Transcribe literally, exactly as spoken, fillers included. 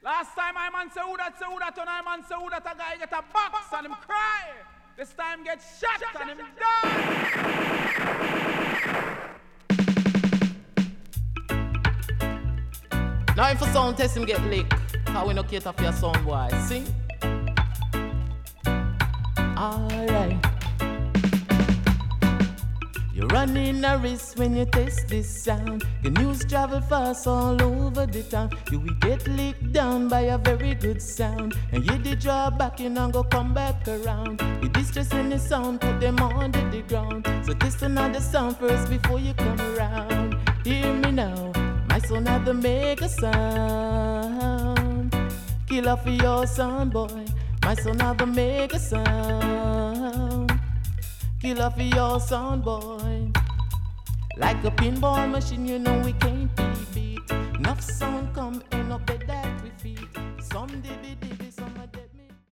Last time I man say who that, say who that, and I man say who that, a guy get a box and him cry. This time get shot and him die. Now if a sound test him get licked, how we no cater for your sound boy, sing. Alright. You're running a risk when you test this sound. The news travel fast all over the town. You will get licked down by a very good sound. And you did draw back in and go come back around. With distress in the sound, put them under the ground. So test another sound first before you come around. Hear me now, my son have the mega sound. Kill off your sound boy. My son have the mega sound. Kill off your sound boy. Like a pinball machine, you know we can't be beat. Enough sound come in up bed that we feed. Some dibby dibby, some a dibby.